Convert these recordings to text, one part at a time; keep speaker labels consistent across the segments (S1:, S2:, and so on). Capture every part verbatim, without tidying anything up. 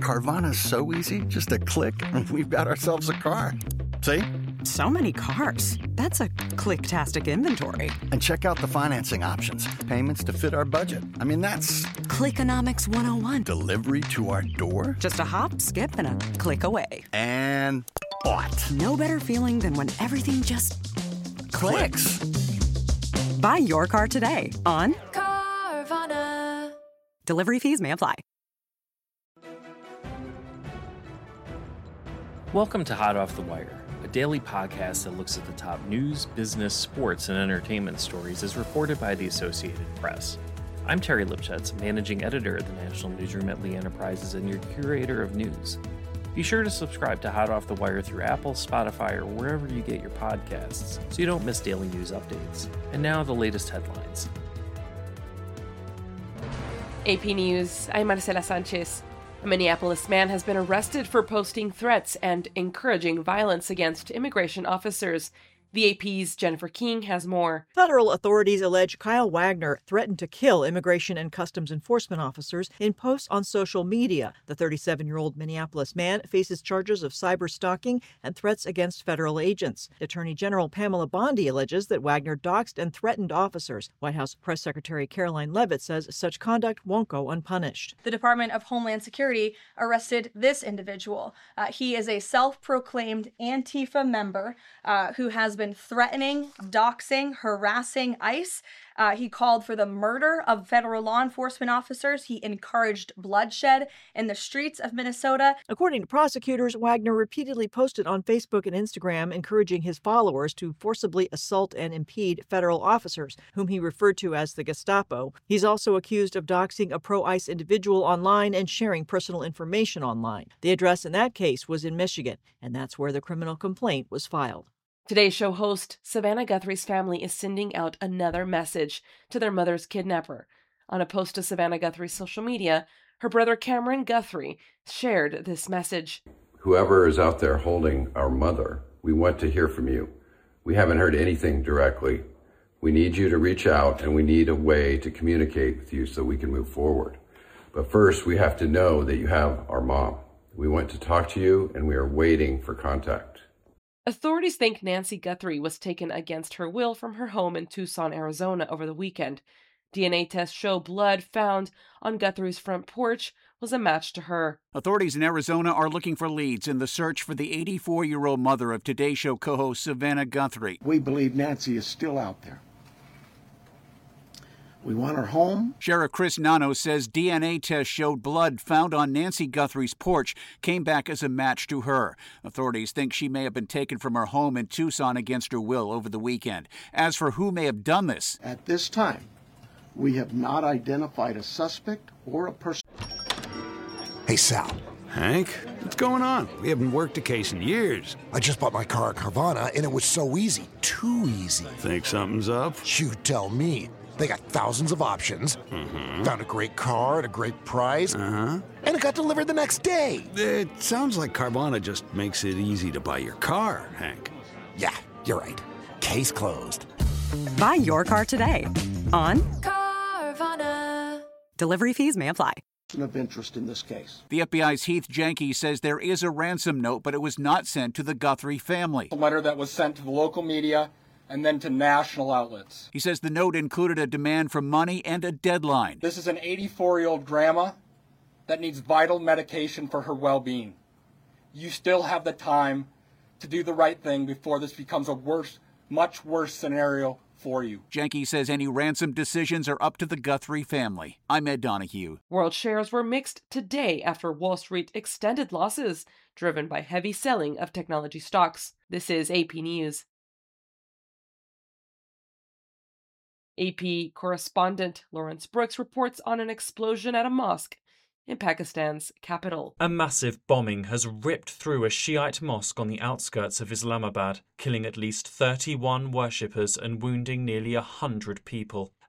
S1: Carvana's so easy. Just a click and we've got ourselves a car. See?
S2: So many cars. That's a click-tastic inventory.
S1: And check out the financing options. Payments to fit our budget. I mean, that's...
S2: Clickonomics one oh one.
S1: Delivery to our door?
S2: Just a hop, skip, and a click away.
S1: And bought.
S2: No better feeling than when everything just...
S1: clicks.
S2: Buy your car today on...
S3: Carvana.
S2: Delivery fees may apply.
S4: Welcome to Hot Off the Wire, a daily podcast that looks at the top news, business, sports, and entertainment stories as reported by the Associated Press. I'm Terry Lipschutz, managing editor at the National Newsroom at Lee Enterprises and your curator of news. Be sure to subscribe to Hot Off the Wire through Apple, Spotify, or wherever you get your podcasts so you don't miss daily news updates. And now the latest headlines.
S5: A P News, I'm Marcela Sanchez. A Minneapolis man has been arrested for posting threats and encouraging violence against immigration officers. The A P's Jennifer King has more.
S6: Federal authorities allege Kyle Wagner threatened to kill immigration and customs enforcement officers in posts on social media. The thirty-seven-year-old Minneapolis man faces charges of cyber stalking and threats against federal agents. Attorney General Pamela Bondi alleges that Wagner doxed and threatened officers. White House Press Secretary Caroline Leavitt says such conduct won't go unpunished.
S7: The Department of Homeland Security arrested this individual. Uh, he is a self-proclaimed Antifa member uh, who has been been threatening, doxing, harassing ICE. Uh, he called for the murder of federal law enforcement officers. He encouraged bloodshed in the streets of Minnesota.
S6: According to prosecutors, Wagner repeatedly posted on Facebook and Instagram encouraging his followers to forcibly assault and impede federal officers, whom he referred to as the Gestapo. He's also accused of doxing a pro-ICE individual online and sharing personal information online. The address in that case was in Michigan, and that's where the criminal complaint was filed.
S5: Today's show host, Savannah Guthrie's family is sending out another message to their mother's kidnapper. On a post to Savannah Guthrie's social media, her brother Cameron Guthrie shared this message.
S8: Whoever is out there holding our mother, we want to hear from you. We haven't heard anything directly. We need you to reach out, and we need a way to communicate with you so we can move forward. But first, we have to know that you have our mom. We want to talk to you, and we are waiting for contact.
S5: Authorities think Nancy Guthrie was taken against her will from her home in Tucson, Arizona over the weekend. D N A tests show blood found on Guthrie's front porch was a match to her.
S9: Authorities in Arizona are looking for leads in the search for the eighty-four-year-old mother of Today Show co-host Savannah Guthrie.
S10: We believe Nancy is still out there. We want her home.
S9: Sheriff Chris Nano says D N A tests showed blood found on Nancy Guthrie's porch came back as a match to her. Authorities think she may have been taken from her home in Tucson against her will over the weekend. As for who may have done this,
S10: at this time, we have not identified a suspect or a person.
S11: Hey, Sal.
S12: Hank, what's going on? We haven't worked a case in years.
S11: I just bought my car at Carvana, and it was so easy. Too easy.
S12: Think something's up?
S11: You tell me. They got thousands of options. Mm-hmm. Found a great car at a great price.
S12: Uh-huh.
S11: And it got delivered the next day.
S12: It sounds like Carvana just makes it easy to buy your car, Hank.
S11: Yeah, you're right. Case closed.
S2: Buy your car today on
S3: Carvana.
S2: Delivery fees may apply.
S10: Of interest in this case.
S9: The F B I's Heath Janke says there is a ransom note, but it was not sent to the Guthrie family.
S13: A letter that was sent to the local media and then to national outlets.
S9: He says the note included a demand for money and a deadline.
S13: This is an eighty-four-year-old grandma that needs vital medication for her well-being. You still have the time to do the right thing before this becomes a worse, much worse scenario for you.
S9: Janke says any ransom decisions are up to the Guthrie family. I'm Ed Donahue.
S5: World shares were mixed today after Wall Street extended losses, driven by heavy selling of technology stocks. This is A P News. A P correspondent Lawrence Brooks reports on an explosion at a mosque in Pakistan's capital.
S14: A massive bombing has ripped through a Shiite mosque on the outskirts of Islamabad, killing at least thirty-one worshippers and wounding nearly one hundred people.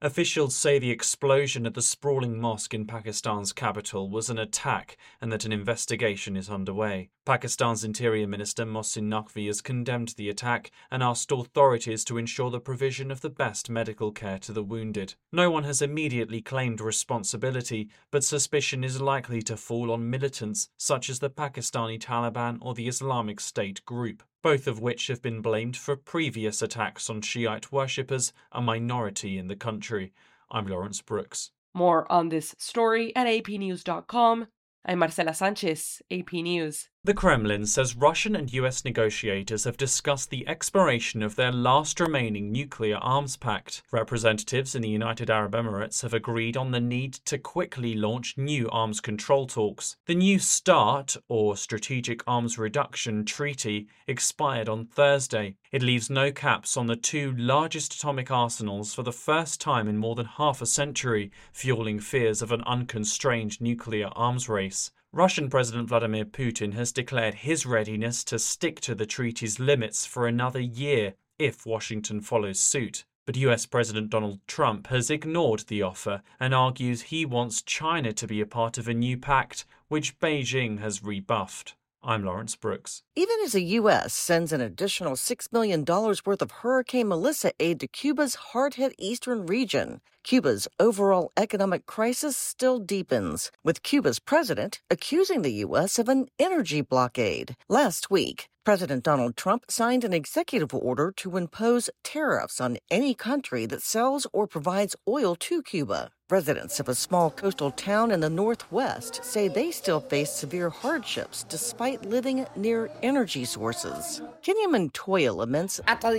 S14: Officials say the explosion at the sprawling mosque in Pakistan's capital was an attack and that an investigation is underway. Pakistan's Interior Minister Mohsin Naqvi has condemned the attack and asked authorities to ensure the provision of the best medical care to the wounded. No one has immediately claimed responsibility, but suspicion is likely to fall on militants such as the Pakistani Taliban or the Islamic State group, both of which have been blamed for previous attacks on Shiite worshippers, a minority in the country. I'm Lawrence Brooks.
S5: More on this story at A P news dot com. I'm Marcela Sanchez, A P News.
S14: The Kremlin says Russian and U S negotiators have discussed the expiration of their last remaining nuclear arms pact. Representatives in the United Arab Emirates have agreed on the need to quickly launch new arms control talks. The New START, or Strategic Arms Reduction Treaty, expired on Thursday. It leaves no caps on the two largest atomic arsenals for the first time in more than half a century, fueling fears of an unconstrained nuclear arms race. Russian President Vladimir Putin has declared his readiness to stick to the treaty's limits for another year if Washington follows suit. But U S President Donald Trump has ignored the offer and argues he wants China to be a part of a new pact, which Beijing has rebuffed. I'm Lawrence Brooks.
S15: Even as the U S sends an additional six million dollars worth of Hurricane Melissa aid to Cuba's hard-hit eastern region, Cuba's overall economic crisis still deepens, with Cuba's president accusing the U S of an energy blockade. Last week, President Donald Trump signed an executive order to impose tariffs on any country that sells or provides oil to Cuba. Residents of a small coastal town in the northwest say they still face severe hardships despite living near energy sources. Kenya Montoya laments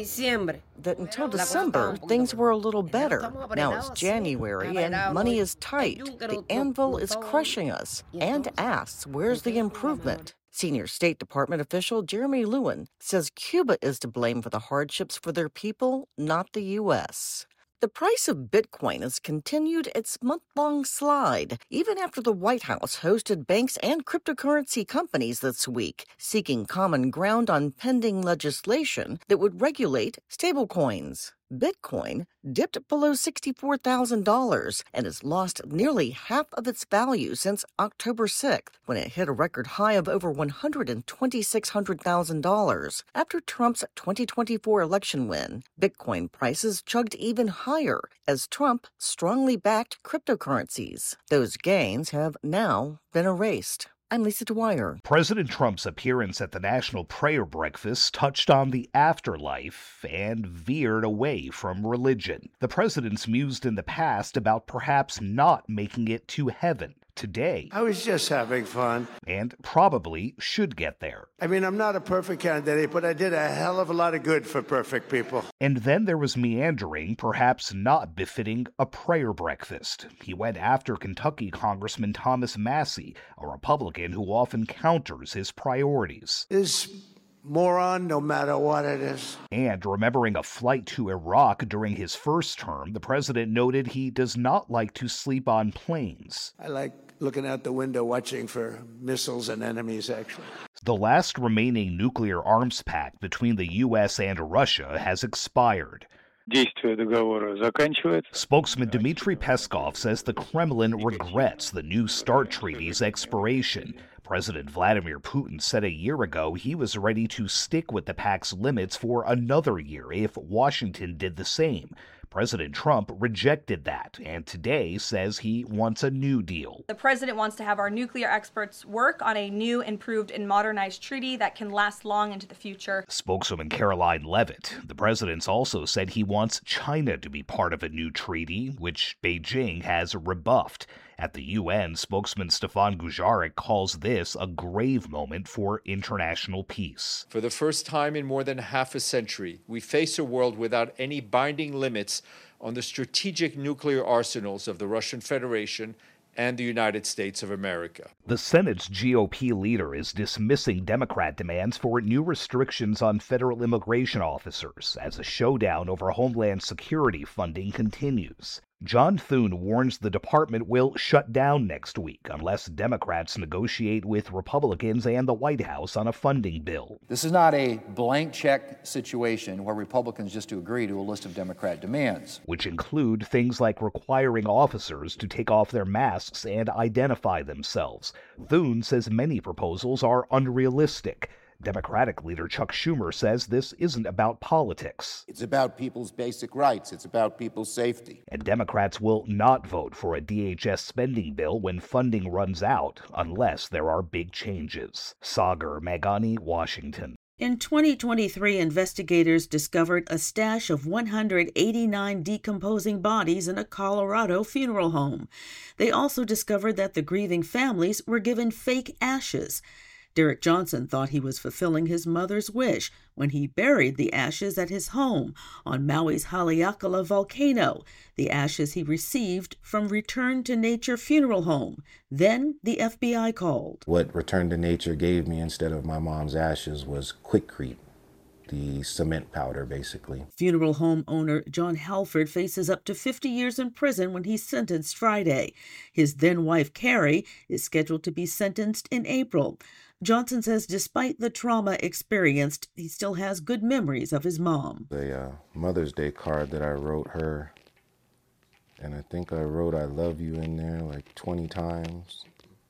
S15: that until December, things were a little better. Now it's January and money is tight. The anvil is crushing us, and asks, where's the improvement? Senior State Department official Jeremy Lewin says Cuba is to blame for the hardships for their people, not the U S. The price of Bitcoin has continued its month-long slide, even after the White House hosted banks and cryptocurrency companies this week, seeking common ground on pending legislation that would regulate stablecoins. Bitcoin dipped below sixty-four thousand dollars and has lost nearly half of its value since October sixth, when it hit a record high of over one hundred twenty-six thousand dollars. After Trump's twenty twenty-four election win, Bitcoin prices chugged even higher as Trump strongly backed cryptocurrencies. Those gains have now been erased. I'm Lisa Dwyer.
S16: President Trump's appearance at the National Prayer Breakfast touched on the afterlife and veered away from religion. The president's mused in the past about perhaps not making it to heaven. Today,
S17: I was just having fun.
S16: And probably should get there.
S17: I mean, I'm not a perfect candidate, but I did a hell of a lot of good for perfect people.
S16: And then there was meandering, perhaps not befitting a prayer breakfast. He went after Kentucky Congressman Thomas Massie, a Republican who often counters his priorities.
S17: This moron, no matter what it is.
S16: And remembering a flight to Iraq during his first term, the president noted he does not like to sleep on planes.
S17: I like looking out the window watching for missiles and enemies, actually.
S16: The last remaining nuclear arms pact between the U S and Russia has expired. Spokesman Dmitry Peskov says the Kremlin regrets the New START treaty's expiration. President Vladimir Putin said a year ago he was ready to stick with the pact's limits for another year if Washington did the same. President Trump rejected that and today says he wants a new deal.
S7: The president wants to have our nuclear experts work on a new, improved, and modernized treaty that can last long into the future.
S16: Spokeswoman Caroline Leavitt. The president's also said he wants China to be part of a new treaty, which Beijing has rebuffed. At the U N, spokesman Stefan Dujarric calls this a grave moment for international peace.
S18: For the first time in more than half a century, we face a world without any binding limits on the strategic nuclear arsenals of the Russian Federation and the United States of America.
S16: The Senate's G O P leader is dismissing Democrat demands for new restrictions on federal immigration officers as a showdown over Homeland Security funding continues. John Thune warns the department will shut down next week unless Democrats negotiate with Republicans and the White House on a funding bill.
S19: This is not a blank check situation where Republicans just agree to a list of Democrat demands,
S16: which include things like requiring officers to take off their masks and identify themselves. Thune says many proposals are unrealistic. Democratic leader Chuck Schumer says this isn't about politics.
S20: It's about people's basic rights. It's about people's safety.
S16: And Democrats will not vote for a D H S spending bill when funding runs out unless there are big changes. Sagar Meghani, Washington.
S21: In twenty twenty-three, investigators discovered a stash of one hundred eighty-nine decomposing bodies in a Colorado funeral home. They also discovered that the grieving families were given fake ashes. Derek Johnson thought he was fulfilling his mother's wish when he buried the ashes at his home on Maui's Haleakala volcano, the ashes he received from Return to Nature Funeral Home. Then the F B I called.
S22: What Return to Nature gave me instead of my mom's ashes was Quikrete, the cement powder, basically.
S21: Funeral home owner John Halford faces up to fifty years in prison when he's sentenced Friday. His then-wife, Carrie, is scheduled to be sentenced in April. Johnson says despite the trauma experienced, he still has good memories of his mom.
S22: The uh, Mother's Day card that I wrote her, and I think I wrote I love you in there like twenty times.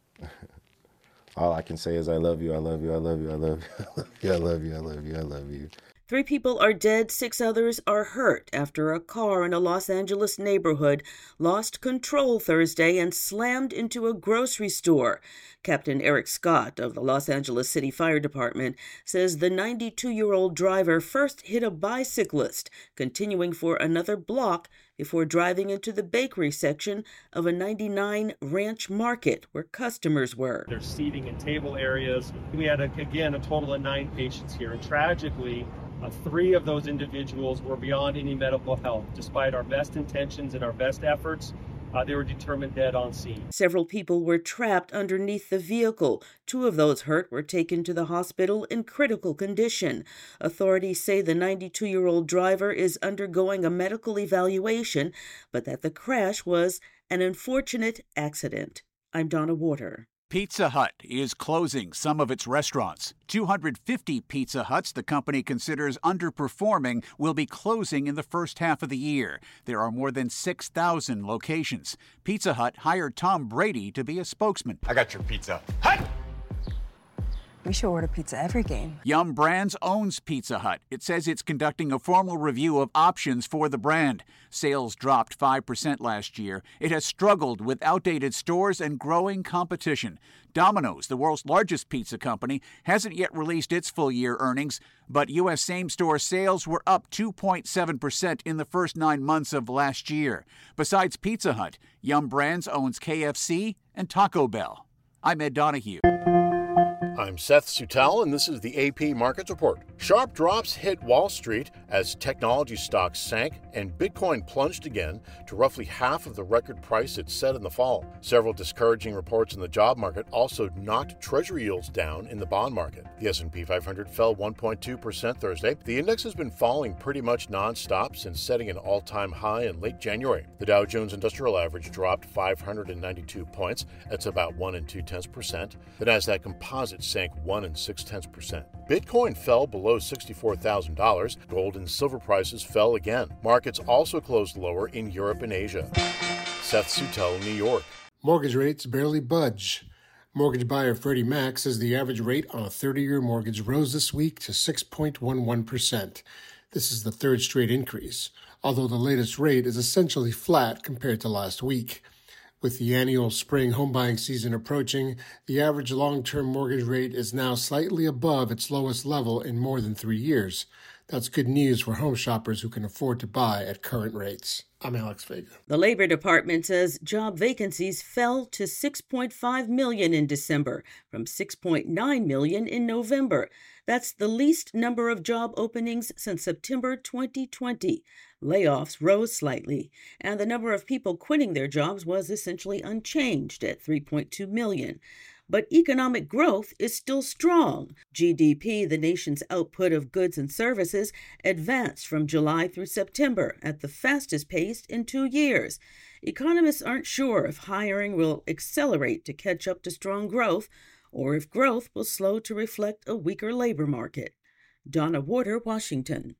S22: All I can say is I love you, I love you, I love you, I love you, I love you, I love you, I love you, I love you.
S21: Three people are dead, six others are hurt after a car in a Los Angeles neighborhood lost control Thursday and slammed into a grocery store. Captain Eric Scott of the Los Angeles City Fire Department says the ninety-two-year-old driver first hit a bicyclist, continuing for another block before driving into the bakery section of a ninety-nine Ranch Market where customers were.
S23: There's seating and table areas. We had, a, again, a total of nine patients here, and tragically, Uh, three of those individuals were beyond any medical help. Despite our best intentions and our best efforts, uh, they were determined dead on scene.
S21: Several people were trapped underneath the vehicle. Two of those hurt were taken to the hospital in critical condition. Authorities say the ninety-two-year-old driver is undergoing a medical evaluation, but that the crash was an unfortunate accident. I'm Donna Warder.
S9: Pizza Hut is closing some of its restaurants. two hundred fifty Pizza Huts the company considers underperforming will be closing in the first half of the year. There are more than six thousand locations. Pizza Hut hired Tom Brady to be a spokesman.
S24: I got your Pizza Hut!
S25: We should order pizza every game.
S9: Yum Brands owns Pizza Hut. It says it's conducting a formal review of options for the brand. Sales dropped five percent last year. It has struggled with outdated stores and growing competition. Domino's, the world's largest pizza company, hasn't yet released its full-year earnings, but U S same-store sales were up two point seven percent in the first nine months of last year. Besides Pizza Hut, Yum Brands owns K F C and Taco Bell. I'm Ed Donahue.
S26: I'm Seth Sutel, and this is the A P Markets Report. Sharp drops hit Wall Street as technology stocks sank and Bitcoin plunged again to roughly half of the record price it set in the fall. Several discouraging reports in the job market also knocked Treasury yields down in the bond market. The S and P five hundred fell one point two percent Thursday. The index has been falling pretty much nonstop since setting an all-time high in late January. The Dow Jones Industrial Average dropped five hundred ninety-two points. That's about one and two tenths percent. The Nasdaq Composite sank one and six tenths percent. Bitcoin fell below sixty-four thousand dollars. Gold and silver prices fell again. Markets also closed lower in Europe and Asia. Seth Sutel, New York.
S27: Mortgage rates barely budge. Mortgage buyer Freddie Mac says the average rate on a thirty-year mortgage rose this week to six point one one percent. This is the third straight increase, although the latest rate is essentially flat compared to last week. With the annual spring home buying season approaching, the average long-term mortgage rate is now slightly above its lowest level in more than three years. That's good news for home shoppers who can afford to buy at current rates. I'm Alex Vega.
S21: The Labor Department says job vacancies fell to six point five million in December from six point nine million in November. That's the least number of job openings since September twenty twenty. Layoffs rose slightly, and the number of people quitting their jobs was essentially unchanged at three point two million. but economic growth is still strong. G D P, the nation's output of goods and services, advanced from July through September at the fastest pace in two years. Economists aren't sure if hiring will accelerate to catch up to strong growth, or if growth will slow to reflect a weaker labor market. Donna Warder, Washington.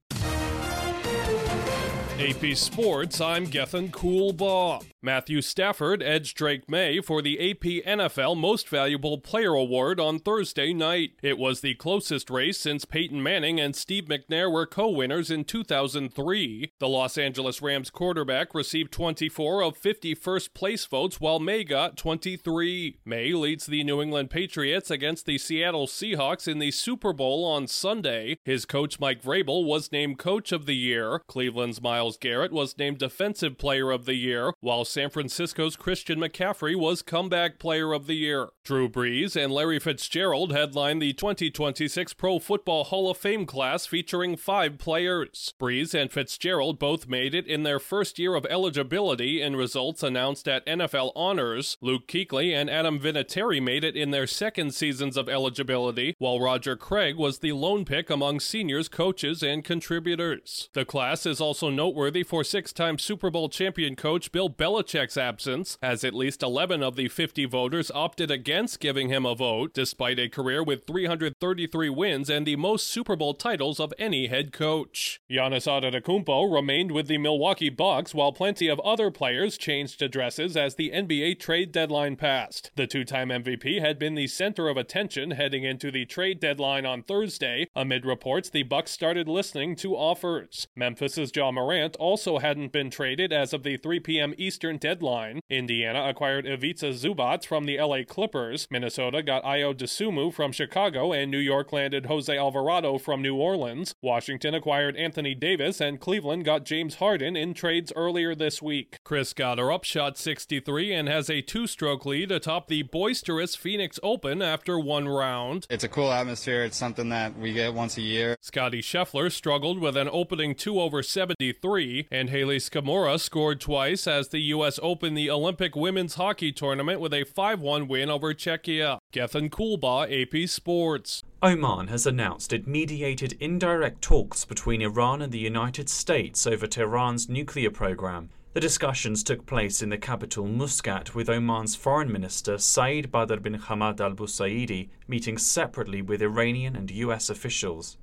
S1: A P Sports, I'm Gethin Coolbaugh. Matthew Stafford edged Drake May for the A P N F L Most Valuable Player Award on Thursday night. It was the closest race since Peyton Manning and Steve McNair were co-winners in two thousand three. The Los Angeles Rams quarterback received twenty-four of fifty first-place votes, while May got twenty-three. May leads the New England Patriots against the Seattle Seahawks in the Super Bowl on Sunday. His coach Mike Vrabel was named Coach of the Year. Cleveland's Myles Garrett was named Defensive Player of the Year, while San Francisco's Christian McCaffrey was Comeback Player of the Year. Drew Brees and Larry Fitzgerald headlined the twenty twenty-six Pro Football Hall of Fame class featuring five players. Brees and Fitzgerald both made it in their first year of eligibility in results announced at N F L Honors. Luke Kuechly and Adam Vinatieri made it in their second seasons of eligibility, while Roger Craig was the lone pick among seniors, coaches, and contributors. The class is also noteworthy for six-time Super Bowl champion coach Bill Belichick's absence, as at least eleven of the fifty voters opted against giving him a vote, despite a career with three hundred thirty-three wins and the most Super Bowl titles of any head coach. Giannis Antetokounmpo remained with the Milwaukee Bucks, while plenty of other players changed addresses as the N B A trade deadline passed. The two-time M V P had been the center of attention heading into the trade deadline on Thursday. Amid reports, the Bucks started listening to offers. Memphis's Ja Morant also hadn't been traded as of the three p.m. Eastern deadline. Indiana acquired Ivica Zubac from the L A Clippers. Minnesota got Ayo Dosunmu from Chicago, and New York landed Jose Alvarado from New Orleans. Washington acquired Anthony Davis, and Cleveland got James Harden in trades earlier this week. Chris Gotterup shot sixty-three and has a two-stroke lead atop the boisterous Phoenix Open after one round.
S4: It's a cool atmosphere. It's something that we get once a year.
S1: Scotty Scheffler struggled with an opening two over seventy-three, and Haley Skamora scored twice as the U S opened the Olympic women's hockey tournament with a five one win over Czechia. Gethin Coolbaugh, A P Sports.
S14: Oman has announced it mediated indirect talks between Iran and the United States over Tehran's nuclear program. The discussions took place in the capital Muscat, with Oman's foreign minister Saeed Badr bin Hamad al-Busaidi meeting separately with Iranian and U S officials.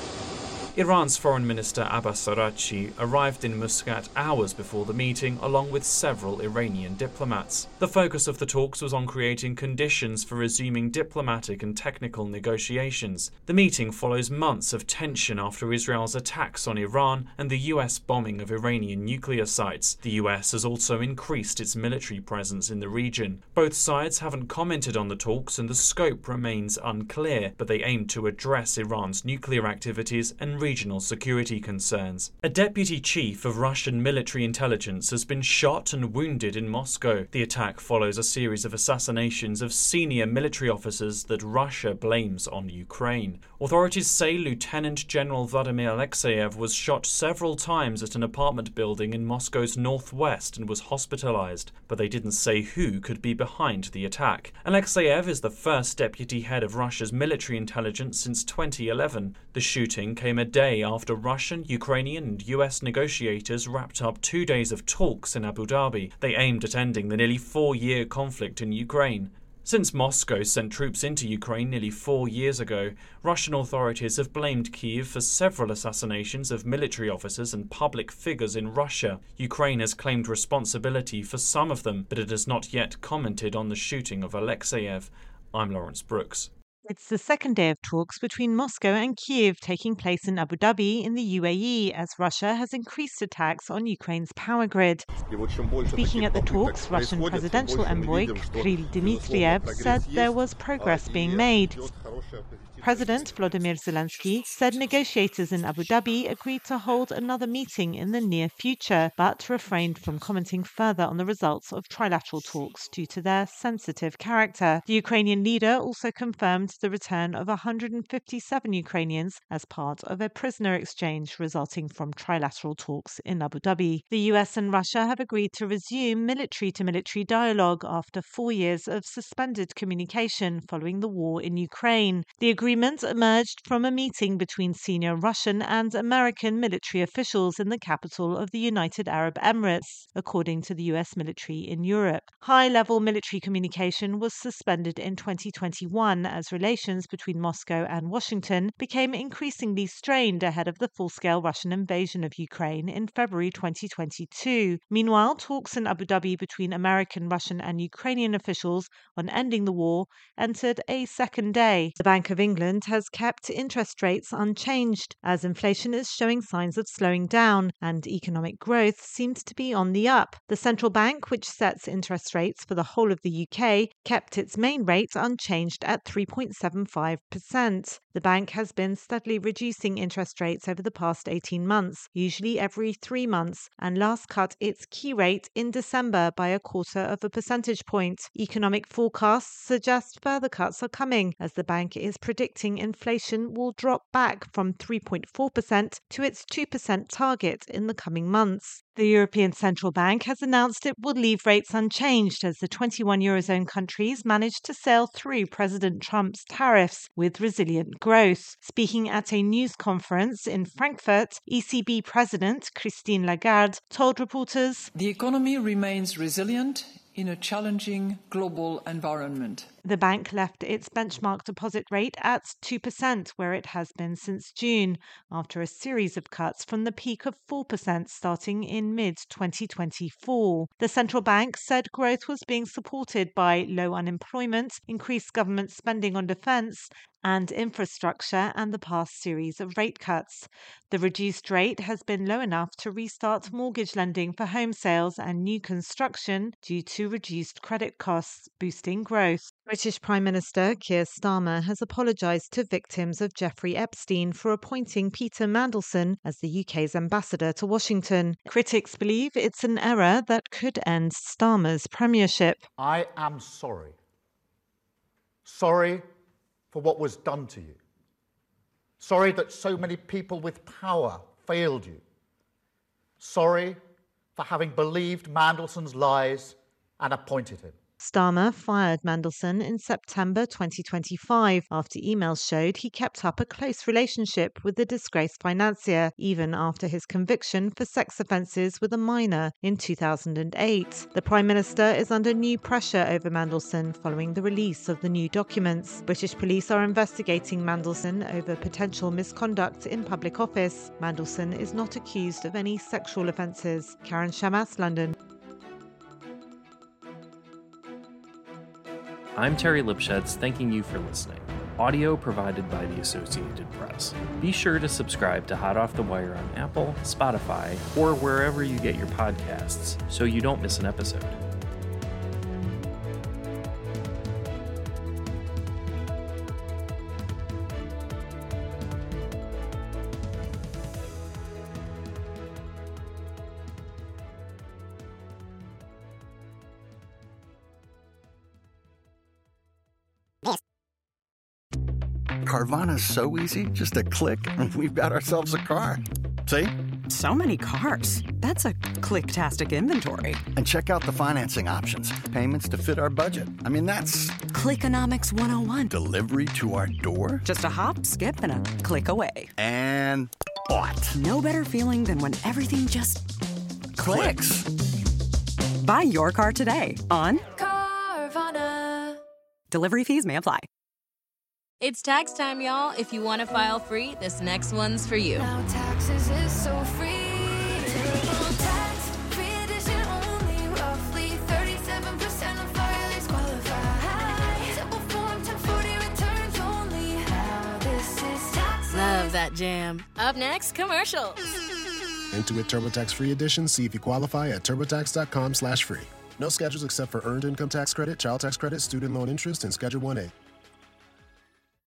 S14: Iran's Foreign Minister Abbas Araghchi arrived in Muscat hours before the meeting, along with several Iranian diplomats. The focus of the talks was on creating conditions for resuming diplomatic and technical negotiations. The meeting follows months of tension after Israel's attacks on Iran and the U S bombing of Iranian nuclear sites. The U S has also increased its military presence in the region. Both sides haven't commented on the talks, and the scope remains unclear, but they aim to address Iran's nuclear activities and regional security concerns. A deputy chief of Russian military intelligence has been shot and wounded in Moscow. The attack follows a series of assassinations of senior military officers that Russia blames on Ukraine. Authorities say Lieutenant General Vladimir Alexeyev was shot several times at an apartment building in Moscow's northwest and was hospitalized, but they didn't say who could be behind the attack. Alexeyev is the first deputy head of Russia's military intelligence since twenty eleven. The shooting came a day after Russian, Ukrainian and U S negotiators wrapped up two days of talks in Abu Dhabi. They aimed at ending the nearly four-year conflict in Ukraine. Since Moscow sent troops into Ukraine nearly four years ago, Russian authorities have blamed Kyiv for several assassinations of military officers and public figures in Russia. Ukraine has claimed responsibility for some of them, but it has not yet commented on the shooting of Alexeyev. I'm Lawrence Brooks.
S6: It's the second day of talks between Moscow and Kyiv taking place in Abu Dhabi in the U A E as Russia has increased attacks on Ukraine's power grid. Speaking at the talks, Russian presidential envoy Kirill Dmitriev said there was progress being made. President Volodymyr Zelensky said negotiators in Abu Dhabi agreed to hold another meeting in the near future, but refrained from commenting further on the results of trilateral talks due to their sensitive character. The Ukrainian leader also confirmed the return of one hundred fifty-seven Ukrainians as part of a prisoner exchange resulting from trilateral talks in Abu Dhabi. The U S and Russia have agreed to resume military-to-military dialogue after four years of suspended communication following the war in Ukraine. The agreement emerged from a meeting between senior Russian and American military officials in the capital of the United Arab Emirates, according to the U S military in Europe. High-level military communication was suspended in twenty twenty-one as relations between Moscow and Washington became increasingly strained ahead of the full-scale Russian invasion of Ukraine in February twenty twenty-two. Meanwhile, talks in Abu Dhabi between American, Russian and Ukrainian officials on ending the war entered a second day. The Bank of England has kept interest rates unchanged as inflation is showing signs of slowing down and economic growth seems to be on the up. The central bank, which sets interest rates for the whole of the U K, kept its main rate unchanged at three point seven five percent. The bank has been steadily reducing interest rates over the past eighteen months, usually every three months, and last cut its key rate in December by a quarter of a percentage point. Economic forecasts suggest further cuts are coming, as the bank is predicting inflation will drop back from three point four percent to its two percent target in the coming months. The European Central Bank has announced it will leave rates unchanged as the twenty-one Eurozone countries managed to sail through President Trump's tariffs with resilient growth. Speaking at a news conference in Frankfurt, E C B President Christine Lagarde told reporters,
S2: "The economy remains resilient in a challenging global environment."
S6: The bank left its benchmark deposit rate at two percent, where it has been since June, after a series of cuts from the peak of four percent starting in mid twenty twenty-four. The central bank said growth was being supported by low unemployment, increased government spending on defence and infrastructure, and the past series of rate cuts. The reduced rate has been low enough to restart mortgage lending for home sales and new construction due to reduced credit costs, boosting growth. British Prime Minister Keir Starmer has apologised to victims of Jeffrey Epstein for appointing Peter Mandelson as the U K's ambassador to Washington. Critics believe it's an error that could end Starmer's premiership.
S3: I am sorry. Sorry for what was done to you. Sorry that so many people with power failed you. Sorry for having believed Mandelson's lies and appointed him.
S6: Starmer fired Mandelson in September twenty twenty-five after emails showed he kept up a close relationship with the disgraced financier, even after his conviction for sex offences with a minor in two thousand eight. The Prime Minister is under new pressure over Mandelson following the release of the new documents. British police are investigating Mandelson over potential misconduct in public office. Mandelson is not accused of any sexual offences. Karen Shamas, London.
S8: I'm Terry Lipsheds, thanking you for listening. Audio provided by the Associated Press. Be sure to subscribe to Hot Off the Wire on Apple, Spotify, or wherever you get your podcasts so you don't miss an episode.
S10: Carvana's so easy, just a click, and we've got ourselves a car. See?
S11: So many cars. That's a click-tastic inventory.
S10: And check out the financing options. Payments to fit our budget. I mean, that's...
S11: Clickonomics one oh one.
S10: Delivery to our door?
S11: Just a hop, skip, and a click away.
S10: And bought.
S11: No better feeling than when everything just...
S10: clicks.
S11: Buy your car today on...
S12: Carvana.
S11: Delivery fees may apply.
S12: It's tax time, y'all. If you want to file free, this next one's for you.
S24: Now taxes is so free. TurboTax, free edition only. Roughly thirty-seven percent of filers qualify. Simple form, ten forty returns only. Now this is taxes.
S12: Love that jam. Up next, commercials.
S28: Intuit TurboTax free edition. See if you qualify at turbotax.com slash free. No schedules except for earned income tax credit, child tax credit, student loan interest, and Schedule one A.